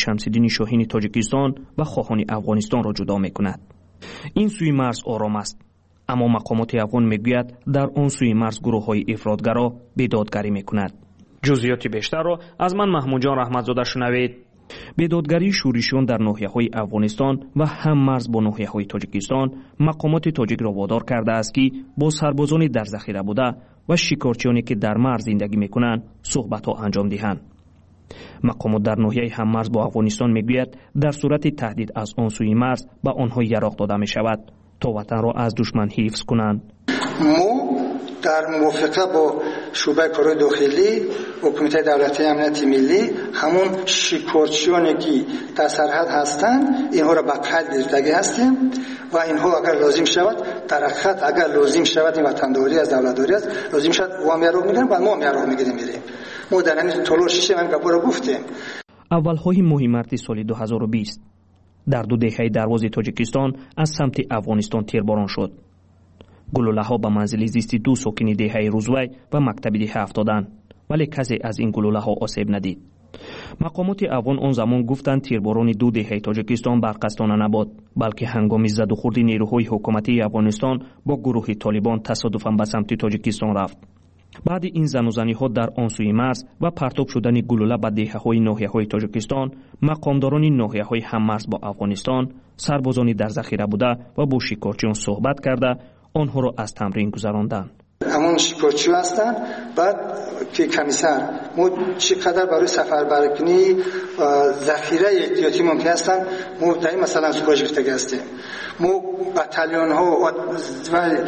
شمس‌الدین شاهین تاجیکستان و خواهان افغانستان را جدا می‌کند. این سوی مرز آرام است، اما مقامات افغان میگوید در آن سوی مرز گروه‌های افراطگرا بیدادگری می‌کند. جزئیات بیشتر را از من محمود جان رحمتزاده شنوید. بیدادگری شورشیان در ناحیه‌های افغانستان و هم مرز با ناحیه‌های تاجیکستان مقامات تاجیک را وادار کرده است که با سربازان در ذخیره بوده و شکارچیانی که در مرز زندگی می‌کنند صحبت‌ها انجام دهند. مقامات در ناحیه هم مرز با افغانستان میگوید در صورت تهدید از آن سوی مرز به آنها یراق داده می شود تا وطن را از دشمن حفظ کنند. ما در موافقه با شعبه کارهای داخلی و کمیته دولتی امنیت ملی همون شکارچیانی که در سرحد هستند اینها را به قید گرفتگی هستیم و اینها اگر لازم شود در خط اگر لازم شود این وطنداری از دولتداری است لازم شود وام یراق میگیریم و ما هم یراق میگیریم. ما در این تلاشش هم گپا گفتیم. اولهای ماه مارس سال 2020 در دو دهه درواز تاجیکستان از سمت افغانستان تیرباران شد. گلوله‌ها به منزل زیست دو ساکن دهه روزوی و مکتب ده افتادند، ولی کسی از این گلوله‌ها آسیب ندید. مقامات افغان آن زمان گفتند تیرباران دو دهه تاجیکستان برقصدانه نبود، بلکه هنگام زد و خورد نیروهای حکومتی افغانستان با گروه طالبان تصادفاً به سمت تاجیکستان رفت. بعد این زن‌وزنی‌ها در آن سوی مرز و پرتاب شدن گلوله به دهه‌های ناحیه‌های تاجیکستان، مقامداران ناحیه‌های هم مرز با افغانستان، سربازانی در ذخیره بوده و با شکارچیان صحبت کرده آنها را از تمرین گذراندند. همون شکارچی هستن بعد که کمیسر ما چقدر برای سفربرکنی ذخیره احتیاطی ممکن هستن ما در این مثلا سوپاژ گرفتگی هستیم. ما بتالیون ها و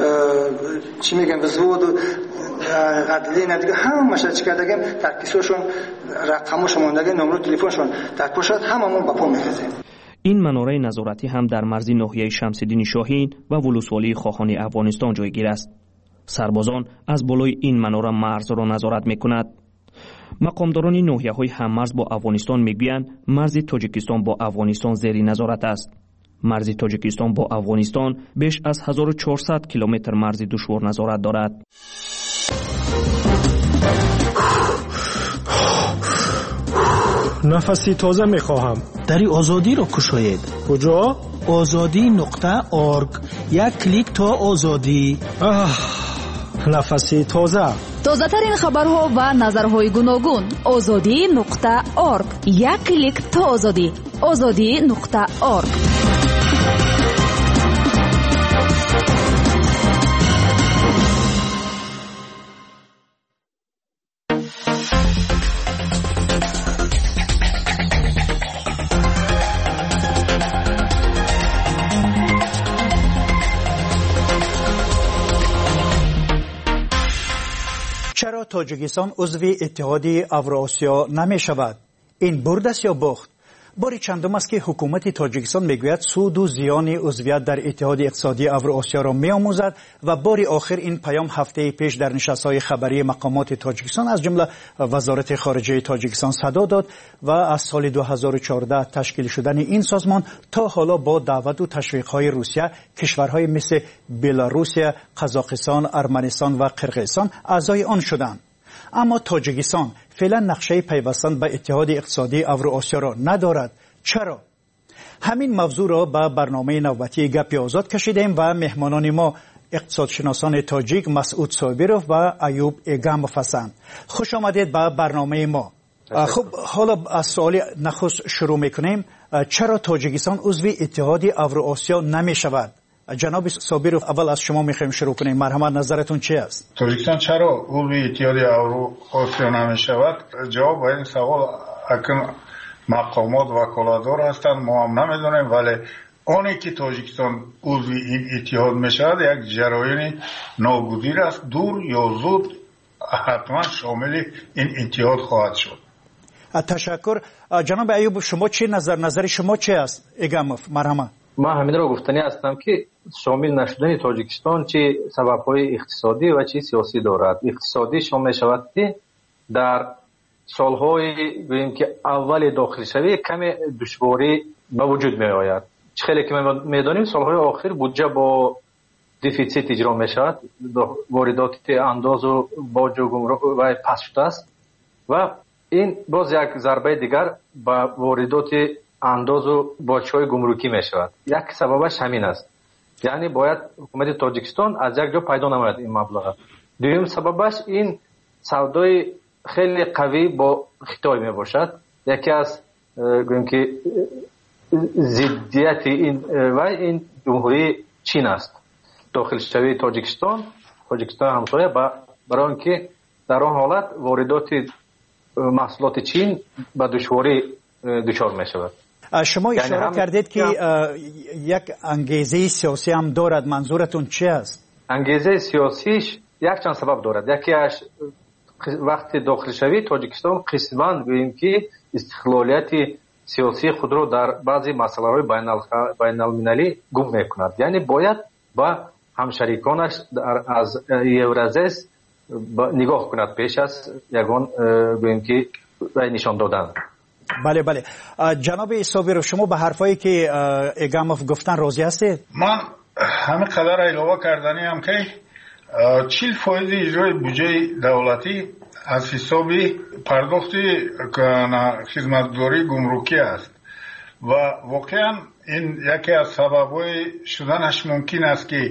چی میگن وزود و عدلی ندیگه همه مشاهده کردگیم در کیسهشون رقمشون ماندگی نمره تلفنشون در پشت هممون با پا میخزیم. این مناره نظارتی هم در مرز ناحیه شمس‌الدین شاهین و ولسوالی خواهان افغانستان جایگیر است. سربازان از بالای این مناره مرز را نظارت می‌کند. مقامداران ناحیه‌های هممرز با افغانستان می‌گویند مرز تاجیکستان با افغانستان زیر نظارت است. مرز تاجیکستان با افغانستان بیش از 1400 کیلومتر مرز دشوار نظارت دارد. نفسی تازه میخواهم. دری آزادی را کشاید. کجا؟ azadi.org. یک کلیک تا آزادی. نفسی تازه. تازه ترین خبرها و نظرهای گوناگون. azadi.org. یک کلیک تا آزادی. azadi.org. چرا تاجیکستان عضو اتحاد اوراسیا نمی شود؟ این برد است یا باخت؟ بار چندم است که حکومت تاجیکستان میگوید سود و زیان عضویت در اتحاد اقتصادی اوراسیا را میآموزد و بار آخر این پیام هفته پیش در نشست‌های خبری مقامات تاجیکستان از جمله وزارت خارجه تاجیکستان صدا داد و از سال 2014 تشکیل شدن این سازمان تا حالا با دعوت و تشویق‌های روسیه کشورهای مثل بلاروس، قزاقستان، ارمنستان و قرقیزستان اعضای آن شدند. اما تاجیکستان فعلا نقشه پیوستن به اتحاد اقتصادی اوراسیا را ندارد. چرا؟ همین موضوع را به برنامه نوبتی گپی آزاد کشیدیم و مهمانان ما اقتصادشناسان تاجیک مسعود صابروف و ایوب ایگاموف هستند. خوش آمدید به برنامه ما. خب حالا از سوال نخست شروع میکنیم. چرا تاجیکستان عضو اتحاد اوراسیا نمی شود؟ جناب صابروف اول از شما میخوایم شروع کنیم. مرحمت نظرتون چی است؟ تاجیکستان چرا عضو اتحاد اوراسیا نمی شود؟ جواب به این سوال اکنون مقامات وکالتدار هستند، ما هم نمیدونیم، ولی آنی که تاجیکستان عضو این اتحاد می شود یک جراین ناگزیر است، دور یا زود حتما شامل این اتحاد خواهد شد. تشکر. جناب ایوب شما چی نظر شما چی است؟ ایگاموف مرحمت. ما همین را گفتنی هستم که شامل نشدن تاجیکستان چه سبب‌های اقتصادی و چه سیاسی دارد. اقتصادی شامل شود که در سالهای گوییم که اول داخل شوی کمی دشواری به وجود می آید. خیلی که میدانیم سالهای آخر بودجه با دیفیسیت اجرا می شود، واردات انداز و باج و گمرک و پس شده است و این باز یک ضربه دیگر با واردات انداز و باج‌های گمرکی می شود. یک سببش همین است. یعنی باید حکومت تاجیکستان از یک جا پیدا نماید این مبلغ. دوم سببش این سودای خیلی قوی با خیتای می باشد. یکی از گویم که ضدیت این جمهوری چین است. داخل شوی تاجیکستان همسایه برای اینکه در آن حالت واردات محصولات چین به دشواری دچار می شود. شما اشاره کردید که یک انگیزه سیاسی هم دارد. منظورتون چی است؟ انگیزه سیاسیش یک چند سبب دارد. یکیش وقتی داخل شوی تاجیکستان قسماً گوییم که استقلالیت سیاسی خود را در بعضی مسائل بین المللی گم میکند. یعنی باید با همشریکانش از یورازیس نگاه کند پیش از یگان گوییم که نشان دادن. بله بله. جناب صابر، شما به حرفایی که اگاموف گفتن راضی هستید؟ من همه قدر علاوه کردنی هم که 40% اجرای بودجه دولتی از حساب پرداخت خدمتگزاری گمرکی است و واقعا این یکی از سبب‌های شدنش ممکن است که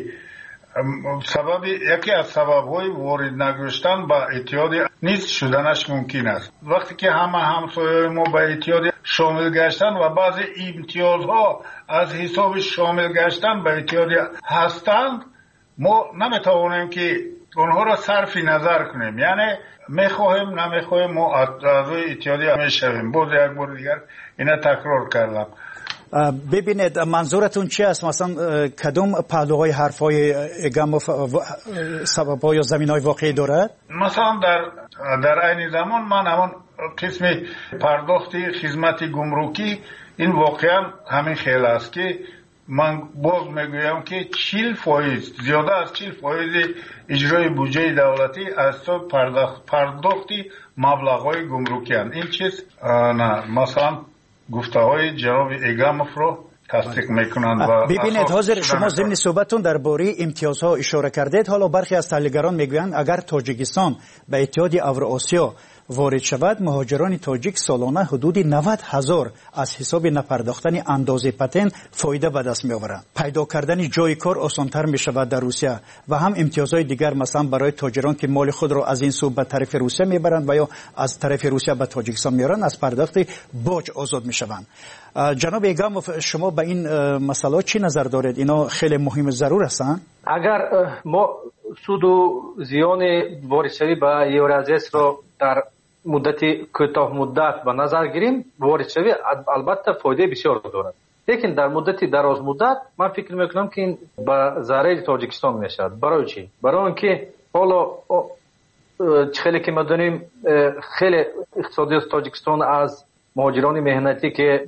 یکی از سبب‌های وارد نگشتن به اتحاد نیز شدنش ممکن است. وقتی که همه همسایه‌های ما به اتحاد شامل گشتن و بعضی امتیازها از حساب شامل گشتن به اتحاد هستند، ما نمیتوانیم که اونها را صرف نظر کنیم. یعنی میخواهیم نمیخواهیم ما اعضای اتحادیه میشویم. باز یک بار دیگر اینا تکرار کردم. ببینید منظورتون چی است؟ مثلا کدوم پهلوهای حرفای اگاموف سبب‌ها یا زمین‌های واقعی دارد؟ مثلا در عین زمان من همون قسم پرداخت خدمت گمرکی این واقعا همین خیلی است که من باز میگویم که 40% زیاده از 40% اجرای بودجه دولتی از تو پرداخت مبلغ‌های گمرکی هستند. این چیز نه مثلا گفته های جناب اگاموف رو تصدیق میکنند. و ببینید حاضر شما ضمن صحبتتون درباره امتیازها اشاره کردید. حالا برخی از تحلیلگران میگویند اگر تاجیکستان به اتحاد اوراسیا وارد شود، مهاجران تاجیک سالانه حدود 90,000 از حساب نپرداختن اندازه پتن فایده به دست میآورند. پیدا کردن جای کار آسانتر می شود در روسیه و هم امتیازهای دیگر مثلا برای تاجران که مال خود را از این سو به طرف روسیه میبرند و یا از طرف روسیه به تاجیکستان میارند از پرداخت باج آزاد میشوند. جناب اگاموف، شما به این مسئله چی نظر دارید؟ اینا خیلی مهم ضرور هستند. اگر ما سود و زیان واردشوی به یورازیس را در مدت کوتاه مدت به نظر گیریم، واردشوی البته فایده بسیار دارد، لیکن در مدت دراز مدت من فکر میکنم که این به ضرر تاجیکستان میشد. برای چی؟ برای اینکه حالا خیلی که ما دونیم خیلی اقتصادی تاجیکستان از مهاجران مهنتی که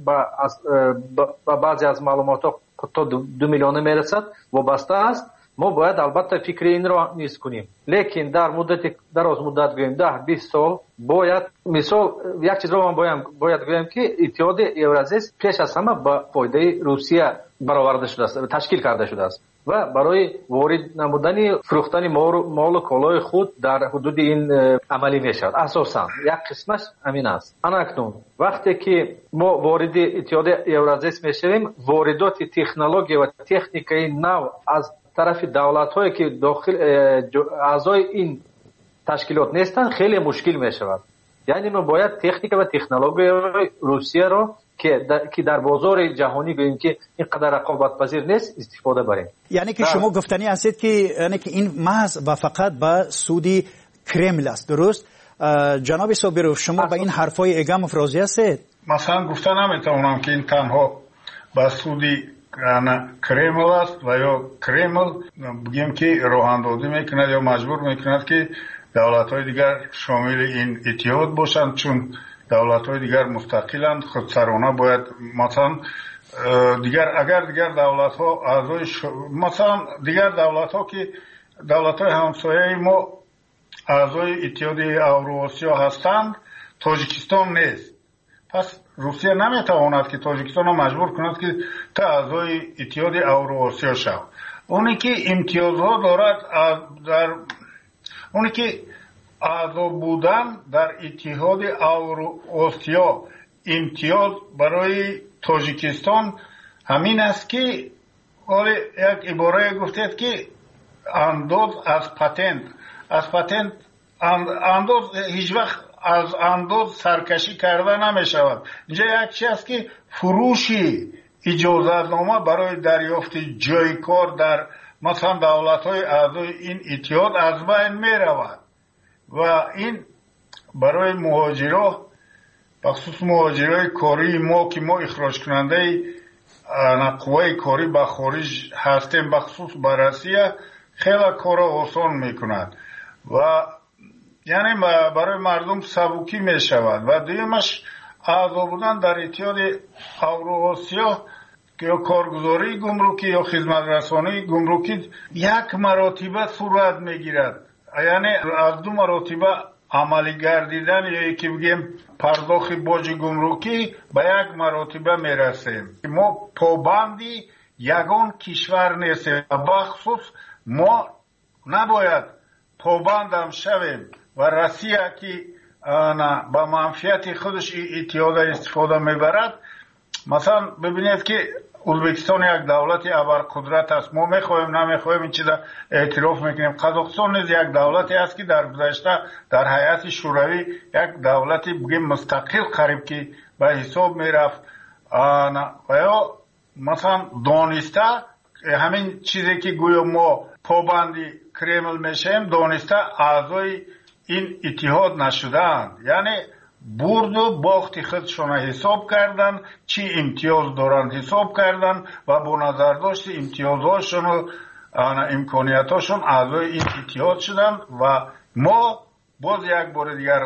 با بعضی از معلومات تا 2 میلیون میرسد وابسته است. ما باید البته فکر این را نیز کنیم، لیکن در مدت دراز مدت گویم 10-20 سال باید مثال یک چیز را من باید گویم که اتحاد یورازیس پیش از همه با فایده روسیه برآورده شده است، تشکیل کرده شده است و برای وارد نمودن فروختن مال و کالای خود در حدود این عملی می شود. اساسا یک قسمش همین است. اکنون وقتی که ما وارد اتحاد یورازیس می شویم، واردات تکنولوژی و تکنیکی نو از طرف دولت‌هایی که داخل اعضای این تشکیلات نیستند خیلی مشکل می شود. یعنی ما باید تکنیک و تکنولوژی روسیه را که در بازار جهانی گوییم که اینقدر رقابت پذیر نیست استفاده بریم. یعنی که شما گفتنی هستید که یعنی که این محض و فقط به سودی کرمل است، درست؟ جناب صابروف، شما به این حرفای اگاموف راضی هستید؟ مثلا گفتن نمیتونم که این تنها به سودی کرمل است و یا کرمل بگیم که راه اندازی میکند یا مجبور میکند که دولت‌های دیگر شامل این اتحاد باشند، چون دولت‌های دیگر مستقلند، خودسرانه باید مثلا اگر دیگر دولت‌ها اعضای مثلا دیگر دولت‌ها که دولت‌های همسایه ما اعضای اتحاد اوراسیا هستند، تاجیکستان نیست. پس روسیه نمیتواند که تاجیکستان را مجبور کند که تا اعضای اتحاد اوراسیا شود. اونی که امتیازها دارد اونی که اعضا بودن در اتحاد اوراسیا امتیاز برای تاجیکستان همین است که یک عباره گفتید که انداز از پتنت انداز هیچ وقت از انداز سرکشی کرده نمی شود. اینجا یک چیز است که فروشی اجازتنامه برای دریافت جای کار در مثلا دولت‌های اعضای این اتحاد از بین می رود و این برای مهاجرا بخصوص مهاجرای کاری ما که ما اخراج کننده قوای کاری به خارج هستیم بخصوص به روسیه خیلی کار آسان میکند و یعنی برای مردم سبکی می شود و دیمش اعضا بودن در اتحاد اوراسیا که کارگزاری گمرکی یا خدمت رسانی گمرکی یک مراتبه صورت میگیرد، یعنی از دو مراتبه عملی گردیدن یا یکی بگیم پرداخت باج گمرکی به یک مراتبه میرسیم. ما پابندی یگان کشور نیستیم، بخصوص ما نباید پابندم شویم و روسیه که با منفعت خودش اتحاد استفاده میبرد. مثلا ببینید که ازبکستان یک دولت ابرقدرت است، ما میخوایم نمیخوایم این چیزا اعتراف میکنیم. قزاقستان نیز یک دولتی است که در گذشته در هیئت شوروی یک دولتی بگیم مستقل قریب که به حساب میرفت و یا مثلا دانسته همین چیزی که گویا ما پابندی کرمل میشیم دانسته اعضای این اتحاد نشدند، یعنی برد و باخت خودشون حساب کردن، چی امتیاز دارند حساب کردن و با نظر داشت امتیازهاشون و امکانیتاشون اعضای این اتحاد شدن. و ما باز یک بار دیگر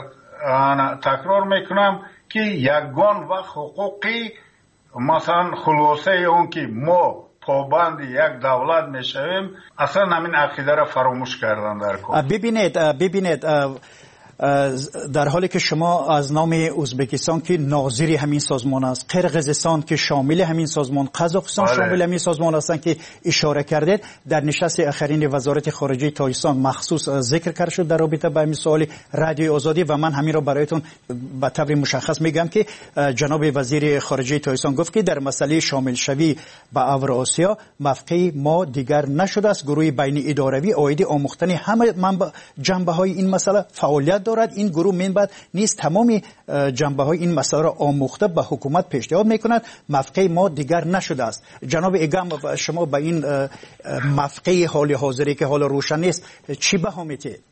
تکرار میکنم که یگان و حقوقی مثلا خلاصه اون که ما پابند یک دولت میشویم اصلا همین عقیده را فراموش کردن در کار. ببینید در حالی که شما از نام ازبکستان که ناظری همین سازمان است، قرقیزستان که شامل همین سازمان، قزاقستان شامل همین سازمان هستند که اشاره کردید، در نشست آخرین وزارت خارجه تاجیکستان مخصوص ذکر کرد شد در رابطه با همین سوال رادیو آزادی و من همین را برایتون به طور مشخص میگم که جناب وزیر خارجه تاجیکستان گفت که در مسئله شامل شوی به اوراسیا موقع ما دیگر نشده است. گروه بین اداروی عاید آموختن همه جنبه های این مسئله فعالیت دارد. این گروه منبعد نیست تمامی جنبه های این مسئله را آموخته به حکومت پیشنهاد میکند. موقع ما دیگر نشده است. جناب ایگام شما به این موقع حال حاضری که حال روشن نیست چی بها میتید؟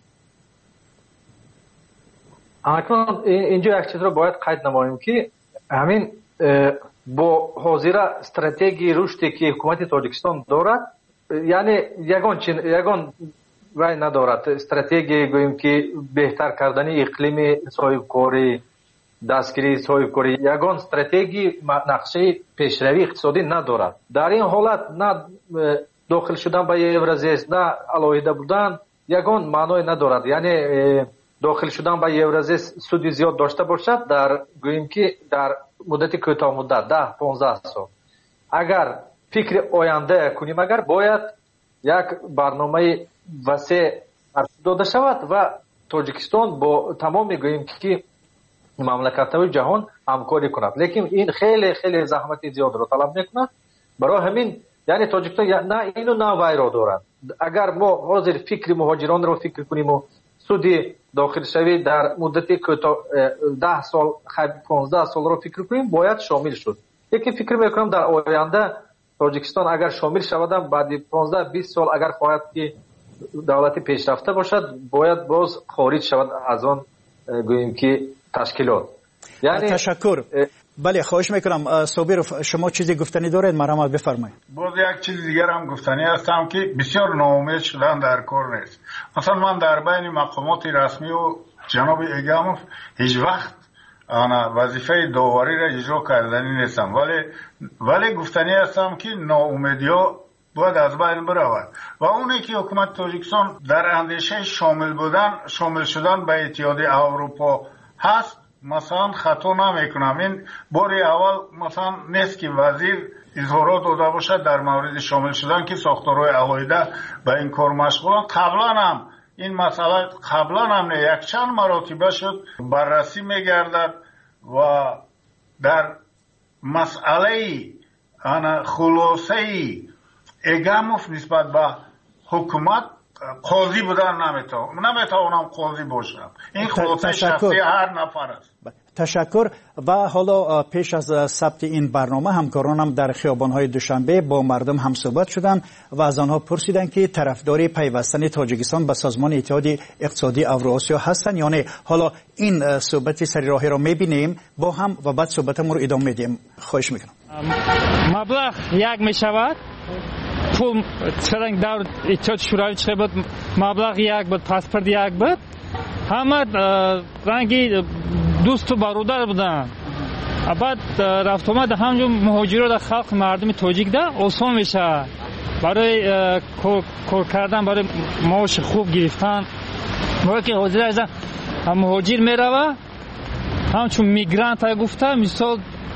اکنون اینجا یک چیز را باید قید نماییم که همین با حاضر استراتژی رشدی که حکومت تاجیکستان دارد، یعنی یگان وای ندارد استراتژی گوییم که بهتر کردن اقلیم صاحبکاری، دستگیری صاحبکاری، یگان استراتژی نقشه پیشروی اقتصادی ندارد. در این حالت نه داخل شدن به یورازیس نه علاوه بودن یگان معنی ندارد. یعنی داخل شدن به یورازیس سودی زیاد داشته باشد در گوییم که در مدت کوتاه مدت 10-15 سال اگر فکر آینده کنیم، اگر باید یک برنامه وسیع داده شود و تاجیکستان با تمام میگوییم که مملکت‌های جهان همکاری کند، لیکن این خیلی خیلی زحمت زیاد را طلب میکند. برای همین یعنی تاجیکستان نه اینو نه وای را دارد. اگر ما حاضر فکر مهاجران را فکر کنیم و سودی داخل شوی در مدت کوتاه 10 سال 15 سال را فکر کنیم باید شامل شد. یکی فکر میکنم در آینده تاجیکستان اگر شامل شود بعد 15-20 سال اگر خواهد که دولت پیشرفته باشد باید باز خارج شود از آن گوییم که تشکیلات. یعنی تشکر. بله خواهش میکنم صابر شما چیزی گفتنی دارید مرحمت بفرمایید. باز یک چیز دیگر هم گفتنی هستم که بسیار ناامید شدن در کار نیست. مثلا من در بین مقامات رسمی و جناب ایگاموف هیچ وقت وظیفه داوری را اجرا کردنی نیستم، ولی گفتنی هستم که ناامیدی ها باید از بین برود و اونی که حکومت تاجیکستان در اندیشه شامل شدن به اتحاد اروپا هست مثلا خطا نمیکنم. این باری اول مثلا نیست که وزیر اظهارات داده باشد در مورد شامل شدن که ساختارهای عقایده به این کار مشغولن. قبلا هم این مسئله قبلا هم یک چند مراتبه شد بررسی میگردد و در مسئله خلاصه اگاموف نسبت به حکومت قاضی بودن نمیتوانم قاضی باشم. این خلاصه شخصی هر نفر است. تشکر. و حالا پیش از ثبت این برنامه همکارانم در خیابان‌های دوشنبه با مردم هم صحبت شدند و از آنها پرسیدند که طرفدار پیوستن تاجیکستان به سازمان اتحاد اقتصادی اوراسیا هستند یا نه. حالا این صحبت سری راهی را می‌بینیم با هم و بعد صحبتمون رو ادامه میدیم. خواهش می‌کنم. مبلغ یک میشود، پول چرنگ در اتحاد شوروی چه بود، مبلغ یک بود، پاسپورت یک بود، همه رنگی دوست و برادر بودن. بعد رفت آمد همجور مهاجرا در خلق مردم تاجیک ده آسان میشه برای کار کردن، برای معاش خوب گرفتن. موقعی که حاضر هستن مهاجر میروه همچون میگرانت گفته مثال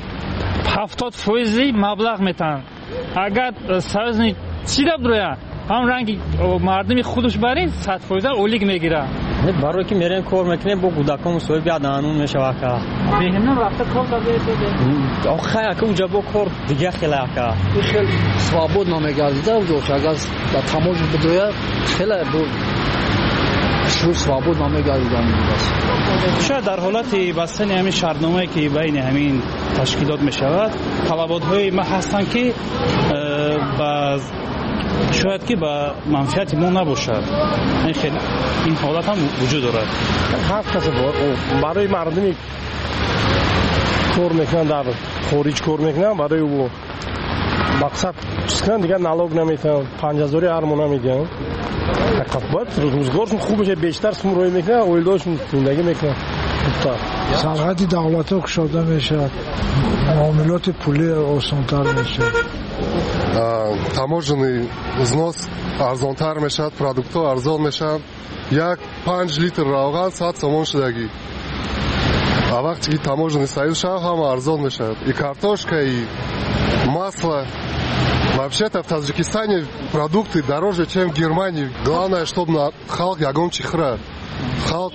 70% مبلغ میتن. اگر سازنی چی را بروید هم رنگی مردمی خودش برین 100% اولیگ میگیره. برای که میرن کار میکنه با گودکان مسئول بیاد انون میشه واقعا بهنم رفته کار داده آخه که اونجا با کار دیگه خیلی واقعا خیلی свободно نمیگردیده اونجا که اگر در تماش بدویه خیلی بود شروع свободно نمیگردیدن شاید در حالت بستن همین شرطنامه‌ای که بین همین تشکیلات میشود طلبات‌های ما هستند که شاید که به منفعت ما نباشد. این حالت هم وجود دارد. هر کسی برای مردمی کار میکنن در خارج کار میکنن برای او مقصد چیزکن دیگر نالوگ نمیتن 5000 ارمون نمیدن. باید روزگارشون خوب بشه بیشتر سمروی میکنن اویلداشون زندگی میکنن. سرحد دولت ها کشاده میشد، معاملات پولی آسانتر میشد، таможенный взнос арзонтар мешавад, продуктҳо арзон мешаванд. як 5 литр равған 100 сомон шудагӣ. А вақте ки таможенный союз шавад, ҳама арзон мешавад. И картошка, и масло. Вообще-то в Таджикистане продукты дороже, чем в Германии. Главное, чтобы халк ягон чихра. Халк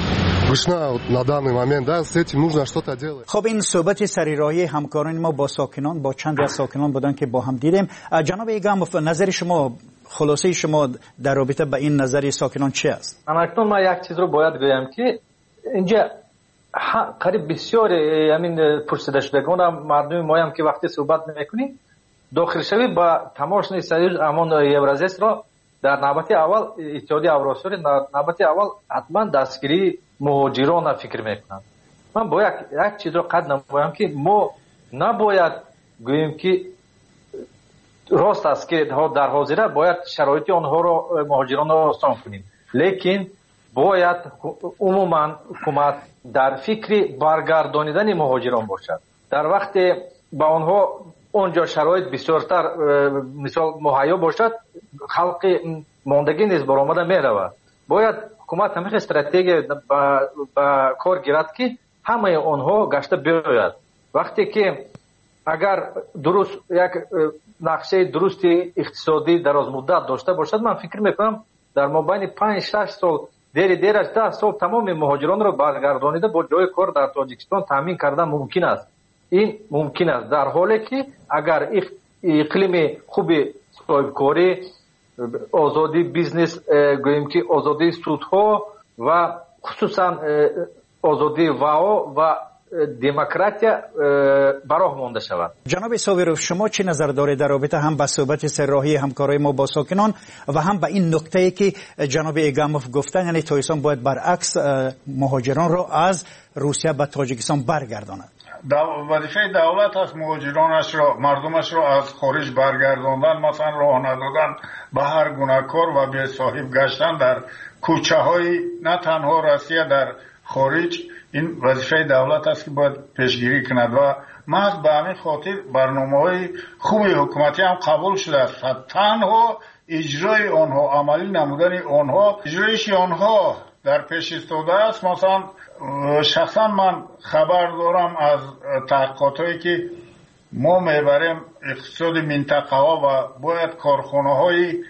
на данный момент, да, с этим нужно что-то делать. خب این صحبت سریراهی همکاران ما با ساکنان، با چند از ساکنان بودن که با هم دیدیم. جناب ایگاموف، نظر شما، خلاصه شما در رابطه با این نظر ساکنان چی است؟ اکنون ما یک چیز رو باید بگم که اینجا قریب بسیار همین پرسیده شدگان مردم ما هم که وقتی صحبت میکنیم داخل شوی با تماشای سریع امان یورازیس را در نوبت اول اتحادیه اوراسیا در نوبت اول حتما دستگیری مهاجران فکر میکنند. من باید یک چیز رو قد نمایم که ما نباید گوییم که راست است که در حاضره باید شرایط آنها رو مهاجران رو آسان کنیم، لیکن باید عموما حکومت در فکر برگردانیدن مهاجران باشد. در وقت با آنها اونجا شرایط بسیارتر مثال مهیا باشد، خلق ماندگی نیز برآمده میرود. باید حکومت همه استراتژی با کار گیرد که همه آنها گشته بیاید. وقتی که اگر درست یک نقشه درست اقتصادی دراز مدت داشته باشد، من فکر میکنم در مابین 5-6 سال دیر 10 سال تمام مهاجران را برگردانیده با جای کار در تاجیکستان تامین کردن ممکن است. این ممکن است در حالی که اگر اقلیم خوب صاحبکاری، آزادی بیزنس، گوییم که آزادی سودها و خصوصا آزادی واو و دموکراتیا براه مانده شود. جناب ساویروف، شما چه نظر دارید در رابطه هم با صحبت سرراهی همکارای ما با ساکنان و هم با این نکته‌ای که جناب ایگاموف گفتن، یعنی تاجیکستان باید برعکس مهاجران را از روسیه به تاجیکستان برگرداند؟ وظیفه دولت است مهاجرانش را، مردمش را از خارج برگرداندن، مثلا راه ندادن به هر گونه کار و بی صاحب گشتن در کوچه های نه تنها روسیه در خارج. این وظیفه دولت است که باید پیشگیری کند و محض به همین خاطر برنامه‌های خوب حکومتی هم قبول شده است. تنها اجرای آنها، عملی نمودن آنها، اجرایش آنها در پیش ایستاده است. مثلا شخصا من خبر دارم از تحقیقاتی که ما میبریم اقتصاد منطقه ها و باید کارخانه های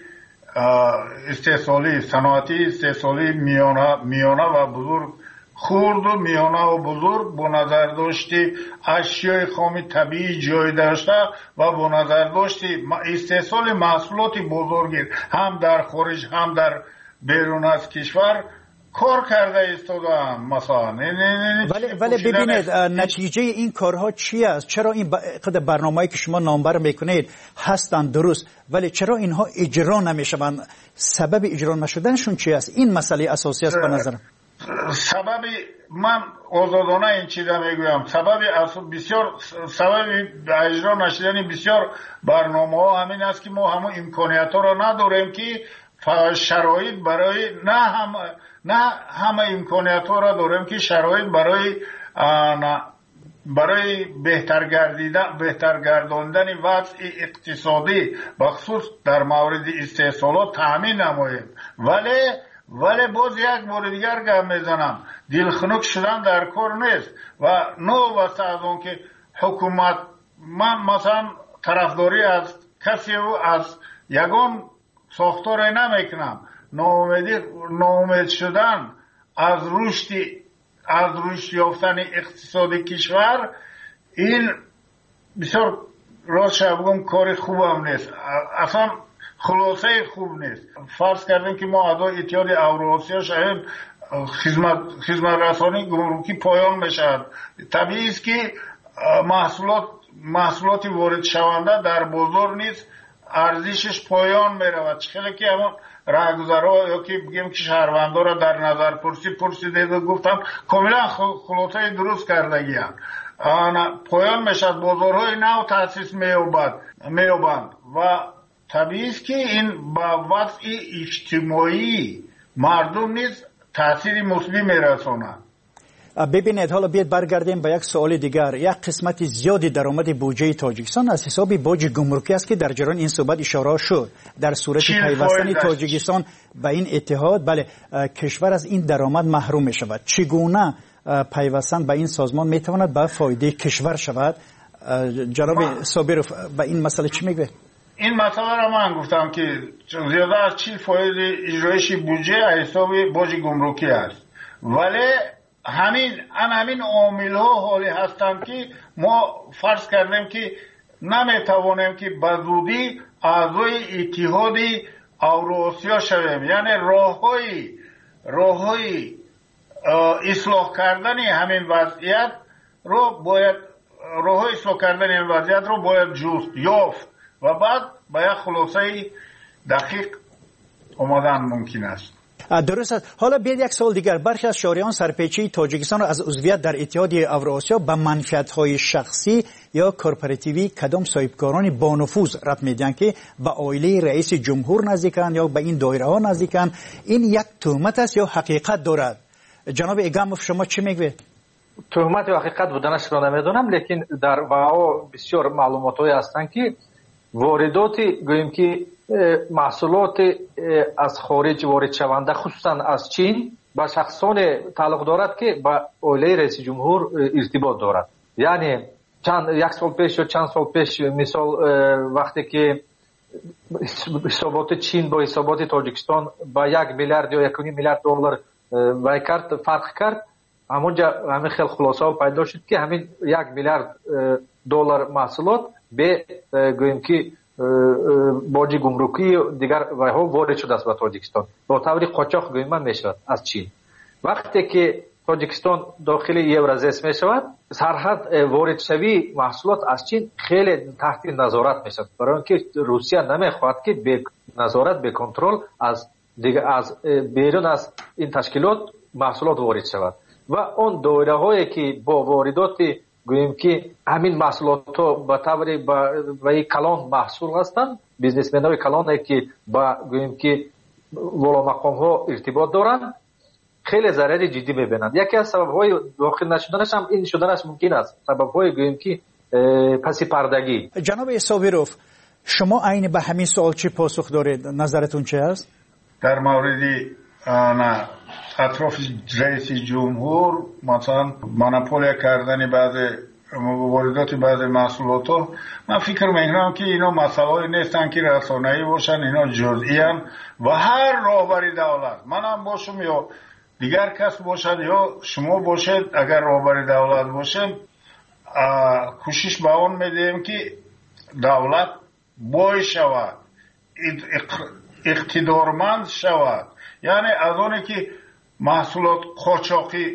استحصالی صنعتی استحصالی میانه و بزرگ خرد و میانه و بزرگ با نظر داشتی اشیای خام طبیعی جای داشته و با نظر داشتی استحصال محصولات بزرگی هم در خارج هم در بیرون از کشور کار کرده ایستادن مثلا. ولی ببینید نتیجه این کارها چی است؟ چرا این برنامه‌ای که شما نامبر میکنید هستند درست ولی چرا اینها اجرا نمیشوند؟ سبب اجرا نشدنشون چی است؟ این مسئله اساسی است به نظرم. سبب من آزادانه این چیزا میگویم سبب اجرا نشدن بسیار برنامه‌ها همین است که ما همون امکانیت‌ها را نداریم که شرایط برای نه همه امکانیت‌ها را داریم که شرایط برای بهتر گرداندن وضع اقتصادی بخصوص در مورد استحصالات تامین نماییم. ولی باز یک بار دیگر گپ میزنم دلخنک شدن در کار نیست و نو واسه از اون که حکومت من مثلا طرفداری از کسی و از یگان ساختار نمیکنم. ناامید شدن از رشد یافتن اقتصاد کشور این بسیار راست بگم کار خوبم نیست، اصلا خلاصه خوب نیست. فرض کردیم که ما اعضای اتحاد اوراسیا شاید خدمت رسانی گمرکی پایان بشد. طبیعی است که محصولات وارد شونده در بازار نیست ارزشش پایان میرود. خیلی که همون راهگذرها یا که بگیم که شهروندان را در نظر پرسیدید و گفتم کاملا خلاصه درست کردگی‌اند. پایان میشد، بازارهای نو تأسیس می‌یابند و طبیعی است که این با وضع اجتماعی مردم نیز تأثیر مثبت میرساند. ببینید حالا بیاید برگردیم به یک سوال دیگر. یک قسمت زیادی درآمد بودجه تاجیکستان از حساب باج گمرکی است که در جریان این صحبت اشاره شد. در صورت پیوستن تاجیکستان به این اتحاد بله کشور از این درآمد محروم می شود. چگونه پیوستن به این سازمان می تواند به فایده کشور شود؟ جناب صابرов به این مسئله چی میگه؟ این مسئله را من گفتم که زیاده از 40% اجرایش بودجه از حساب باج گمرکی است، ولی همین عامل ها حالی هستند که ما فرض کردیم که نمیتوانیم که به زودی اعضای اتحاد اوراسیا شویم. یعنی راههای اصلاح کردن همین وضعیت رو باید جست یافت و بعد به یک خلاصه دقیق آمدن ممکن است. درست است. حالا بیاید یک سوال دیگر. برخی از شهریان سرپیچی تاجیکستان را از عضویت در اتحاد اوراسیا به منفعت‌های شخصی یا کورپوراتیوی کدام صاحبکاران با نفوذ رد می‌دهند که به عائله رئیس جمهور نزدیکند یا به این دایره‌ها نزدیکند. این یک تهمت است یا حقیقت دارد؟ جناب ایگاموف شما چی میگوید؟ تهمت و حقیقت بودنش را نمیدونم، لیکن در واقع بسیار معلومات‌هایی هستند که واردات گوییم که محصولات از خارج وارد شونده خصوصا از چین با شخصان تعلق دارد که با عائله رئیس جمهور ارتباط دارد. یعنی یک سال پیش یا چند سال پیش مثال وقتی که حسابات چین با حسابات تاجیکستان با 1 میلیارد یا 1.5 میلیارد دلار فرق کرد، همونجا همین خیلی خلاصه پیدا شد که همین 1 میلیارد دلار محصولات به گوییم که باج گمرکی دیگر ها وارد شده است به تاجیکستان با طور قاچاق گویم میشود از چین. وقتی که تاجیکستان داخل یورازیس میشود سرحد وارد شوی محصولات از چین خیلی تحت نظارت میشود، برای اینکه روسیه نمیخواهد که به نظارت به کنترل از بیرون از این تشکیلات محصولات وارد شود و اون دایره هایی که با واردات گوییم که همین محصولات ها به طور با کلان محصول هستند، بیزنسمن های کلان که با گوییم که والا مقام ها ارتباط دارند، خیلی ضرر جدی میبینند. یکی از سبب های داخل نشدنش هم این شدنش ممکن است، سبب های گوییم که پس پردگی. جناب صابرов شما عین به همین سوال چی پاسخ دارید؟ نظرتون چه است؟ در مورد اطراف رئیس جمهور مثلا مونوپولیا کردن بعض واردات بعضی محصولات ها، من فکر میکنم که اینا مسائلی نیستن که رسانه‌ای باشن، اینا جزئی ان و هر راهبر دولت، منم باشم یا دیگر کس باشد یا شما باشد، اگر راهبر دولت باشیم کوشش به اون میدیم که دولت بای شود، اقتدارمند شود. یعنی از اونی که محصولات قاچاقی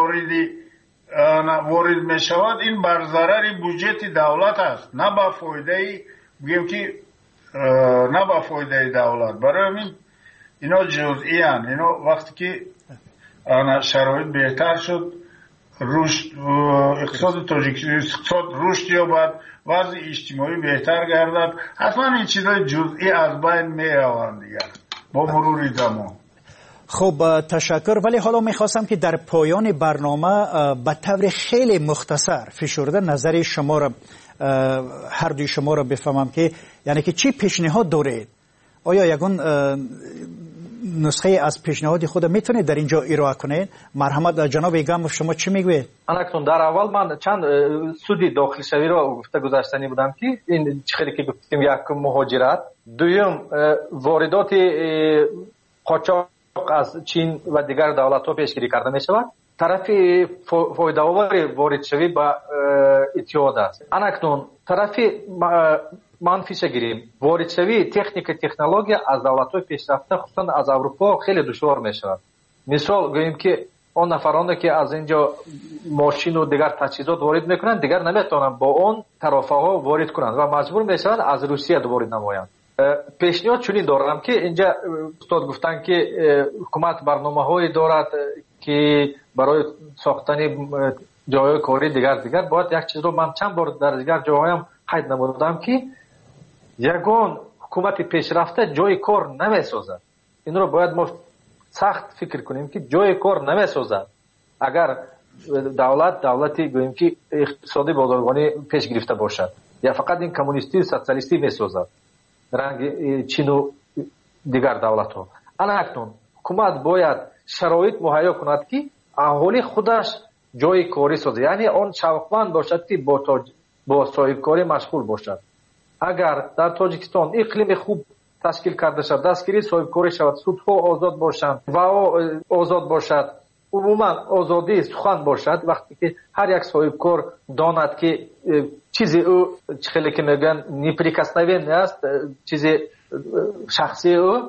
وارد می شود، این بر ضرر بودجه دولت است، نه به فایده بگیم که نه به فایده دولت. برای همین اینا جزئی ان. اینا وقتی که شرایط بهتر شد، اقتصاد تاجیکستان رشد یابد، وضع اجتماعی بهتر گردد، حتما این چیزای جزئی از بین می روند دیگر با مرور زمان. خب تشکر. ولی حالا میخواستم که در پایان برنامه به طور خیلی مختصر فشرده نظر شما را، هر دوی شما را بفهمم که یعنی که چی پیشنهاد دارید؟ آیا یگان نسخه از پیشنهاد خود میتونید در اینجا ارائه کنید؟ مرحمت جناب ایگم، شما چی میگوید؟ انکتون در اول من چند سودی داخل شوی را گفته گذاشتنی بودم که این چخیلی که گفتیم، یک مهاجرت، دویم واردات قاچاق از چین و دیگر دولت‌ها پیشگیری کرده می شود. طرف فایده آور وارد شوی به اتحاد است. انکتون طرف منفیش گیریم، وارد شوی تکنولوژی از دولت‌های پیشرفته خصوصا از اروپا خیلی دشوار می شود. مثال گوییم که اون نفرانی که از اینجا ماشین و دیگر تجهیزات وارد میکنند دیگر نمیتونن با اون طرفه ها وارد کنند و مجبور میشوند از روسیه وارد نمایند. پیشنهاد چنین دارم که اینجا استاد گفتن که حکومت برنامه‌هایی دارد که برای ساختن جای کاری دیگر باید یک چیز رو من چند بار در دیگر جاهایم قید نمودم که یگان حکومت پیشرفته جای کار نمیسازد. این رو باید ما سخت فکر کنیم که جای کار نمیسازد. اگر دولتی گوییم که اقتصادی بازرگانی پیش گرفته باشد یا فقط این کمونیستی سوسیالیستی میسازد رنگ چین و دیگر دولت ها. اکنون حکومت باید شرایط مهیا کند که اهالی خودش جای کاری سازد، یعنی آن شوقمند باشد که با صاحب کاری مشغول باشد. اگر در تاجیکستان اقلیم خوب تشکیل کرده شد، دستگیری صاحب کاری شود، سودها آزاد باشند و آزاد باشد، عموما آزادی سخن باشد، وقتی که هر یک صاحب کار داند که چیزی او خیلی که میگن نیپریکسنوین است، چیزی شخصی او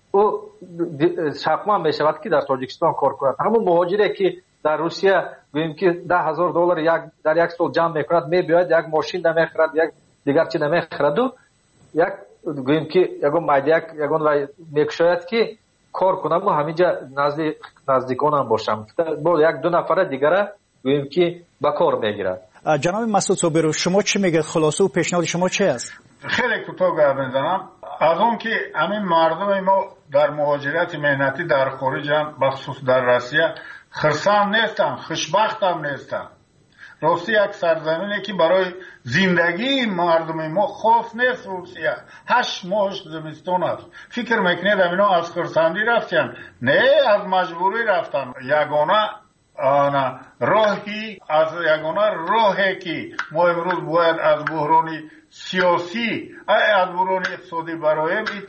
شوقمند میشود که در تاجیکستان کار کند. همون مهاجری که در روسیه گوییم که $10,000 در یک سال جمع میکند، میباید یک ماشین نمیخرد، یک دیگر چی نمیخرد و یک گوییم که یگان و میکشاید که کار کنم و همینجا نزدیکانم باشم، با یک دو نفر دیگر گوییم که به کار میگیرد. جناب مسعود صابرو، شما چی میگید؟ خلاصه و پیشنهاد شما چه است؟ خیلی کوتاه گپ میزنم. از اون که همین مردم ما در مهاجرت مهنتی در خارج هم بخصوص در روسیه خرسند نیستن، خوشبخت هم نیستن. راستی یک سرزمینی که برای زندگی مردم ما خاص نیست. روسیه 8 ماه زمستان است. فکر میکنید اینا از خرسندی رفتن؟ نه، از مجبوری رفتن. یگانه راهی که ما امروز باید از بحران سیاسی از بحران اقتصادی برایم این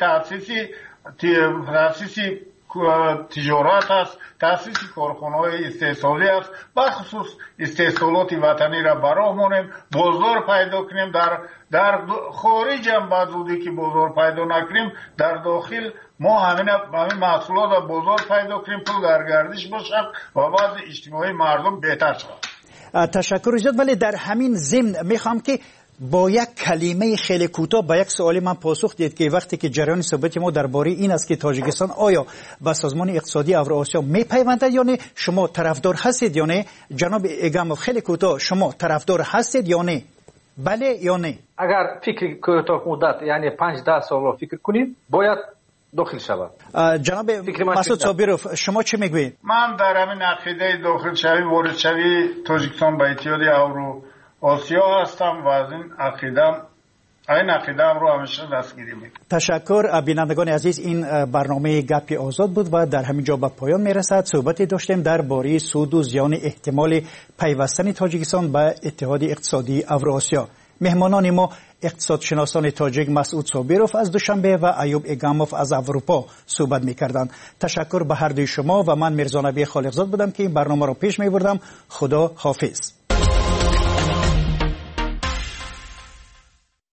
تأسیسی تجارت است، تأسیس کارخانه‌های استحصالی است، بخصوص استحصالات وطنی را براه مانیم، بازار پیدا کنیم. در خارج هم بعضی که بازار پیدا نکنیم، در داخل ما همین محصولات را بازار پیدا کنیم، پول در گردش باشد و وضع اجتماعی مردم بهتر شود. تشکر زیاد. ولی در همین ضمن میخوام که با یک کلمه خیلی کوتاه به یک سوال من پاسخ دید که وقتی که جریان ثابت ما درباره این است که تاجیکستان آیا به سازمان اقتصادی اوراسیا میپیوندد یا نه، شما طرفدار هستید یا نه؟ جناب ایگاموف خیلی کوتاه، شما طرفدار هستید یا نه؟ بله یا نه؟ اگر فکر کوتاه مدت یعنی 5-10 سال فکر کنید باید داخل شود. جناب مسعود صابروف شما چه میگویید؟ من در همین عقیده داخل شوی وارد شوی تاجیکستان به اتحاد آسیا هستم و از این عقیدم این عقیده هم رو همیشه دستگیری میکنه. تشکر. بینندگان عزیز، این برنامه گپی آزاد بود و در همین جا به پایان میرسد. صحبتی داشتیم درباره سود و زیان احتمال پیوستن تاجیکستان به اتحاد اقتصادی اوراسیا. مهمانان ما اقتصادشناسان تاجیک مسعود صابروف از دوشنبه و ایوب اگاموف از اروپا صحبت می‌کردند. تشکر به هر دوی شما و من میرزا نبی خالقزاد بودم که این برنامه را پیش می‌بردم. خدا حافظ.